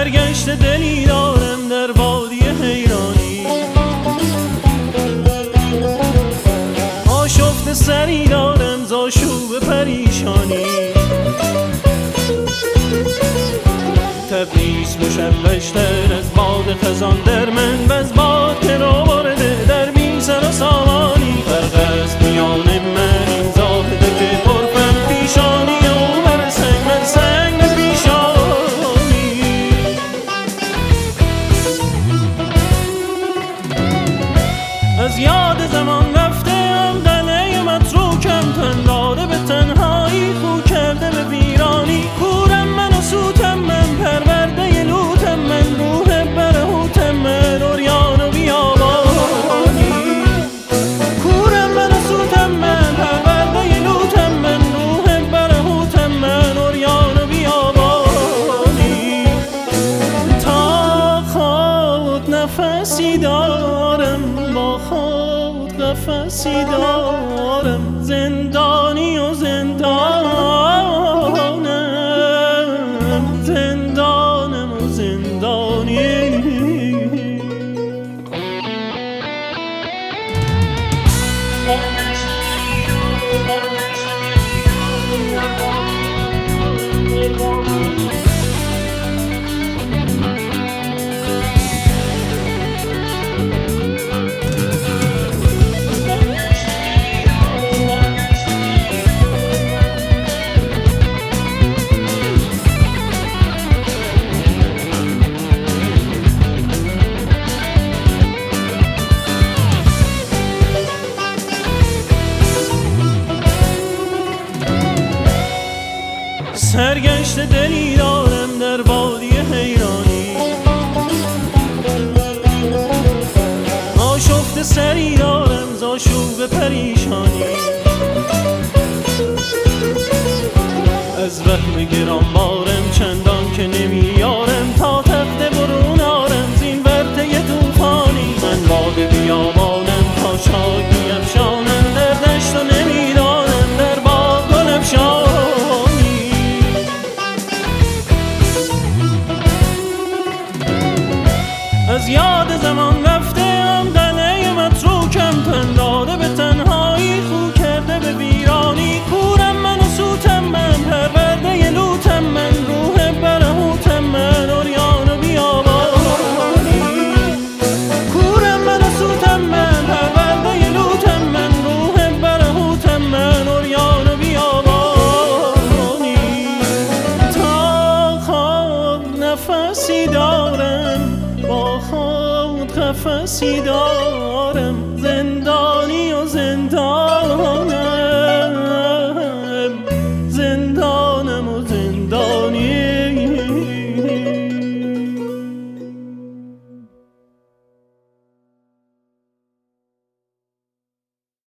سرگشت دلی دارم در وادی حیرانی، آشفته سری دارم ز آشوب پریشانی. تبریز مشوش‌تر از باد خزان در من و از باد که رو برده در بی سر و سامانی. فرق است میان من این زاهده که پرفم پیشانی او بر سنگ من سنگ پیشانی. از یاد زمان رفته ام قلعه متروکم، تن داده به تنهایی خو کرده به ویرانی. کورم من و سوتم من پرورده لوتم من، روح برهوتم من عریان و بیابانی. کورم من و سوتم من پرورده لوتم من، روح برهوتم من عریان و بیابانی. تا خود نفسی دارم با خود قفسی دارم، زندانی و زندانم، زندانم و زندانی. سرگشت دلی دارم در وادی حیرانی، آشفته سری دارم ز آشوب پریشانی. از وهم گرانبارم چندان که نمیارم، تا تخت برون آرم زین ورطه طوفانی. من باد بیابانم تا شاک بیفشانم، در دشت و نمیدانم در باغ گل افشانی. از یاد زمان رفته ام قلعه متروکم، تن داده به تنهایی خو کرده به ویرانی. کورم من و سوتم من پرورده لوتم من، روح برهوتم من عریان و بیابانی. کورم من و سوتم من پرورده لوتم من، روح برهوتم من عریان و بیابانی. تا خود نفسی دارم با خود قفسی دارم.